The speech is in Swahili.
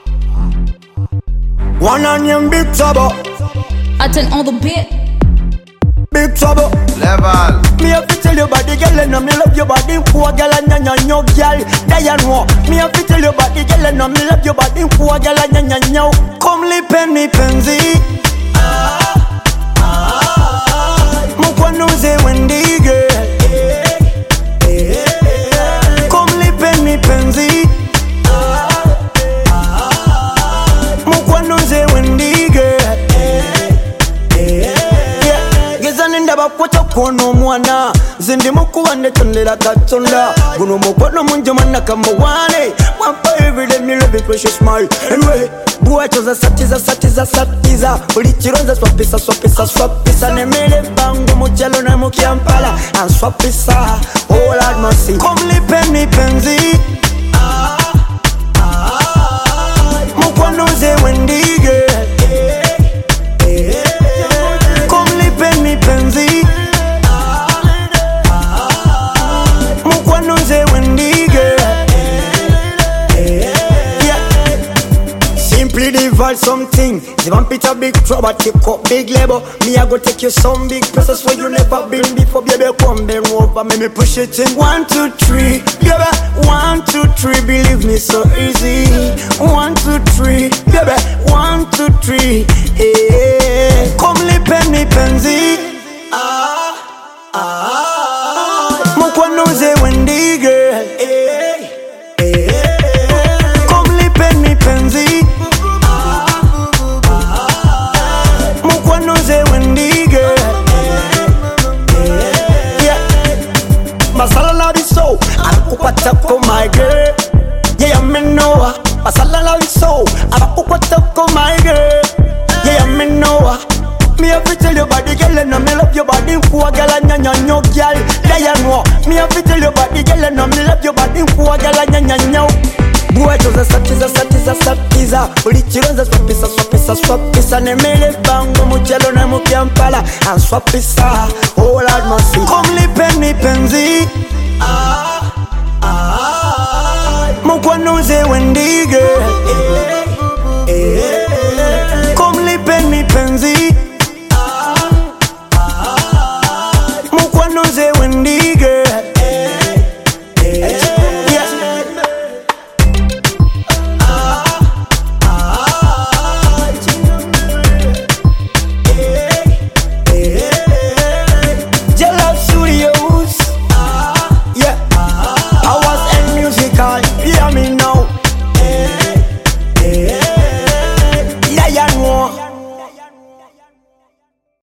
One on your big trouble. I turn on the beat. Big trouble. Level. Me have to tell you about the girl and me love your body. Poor girl and no girl. Diane. Me have to tell you about the girl and me love your body. Poor girl and no. Come lip and me penzi. Mukwana uze wendi girl. Come lip and me penzi. Mukwana uze wendi girl. Bakwata kono mwana zindi mukuwane tondela katonda guno mukono munjomana kamuwane mwampa everyday me love it when she smile anyway buwa choza satiza ulichironza swapisa nemele bangu muchalo na mukiampala answapisa all I'd must see come lipe mi penzi mukwano ze wendige Divide something, they want it a big trouble, take up big label. Me I go take you some big places where you never been before, baby. Come bend over, make me push it in. 1, 2, 3, baby. 1, 2, 3, believe me, so easy. 1, 2, 3, baby. 1, 2, 3, hey. Come lip and me penzi. Mukwano ze wendi girl. Come lip and me penzi. Masala la biso, anakupata ko my girl. Yeah, me know her. Masala la biso, anakupata ko my girl. Yeah, me know her. Me have to tell you about the girl and me love your body. Poor girl and no girl. Yeah, no. Me have to tell you about the girl and me love your body. Poor girl and no. Buwa choza satiza ulichironza swapisa nemele bangu muchalo na mukiampala answapisa all I'd must see come lipe mi penzi mukwano ze wendi girl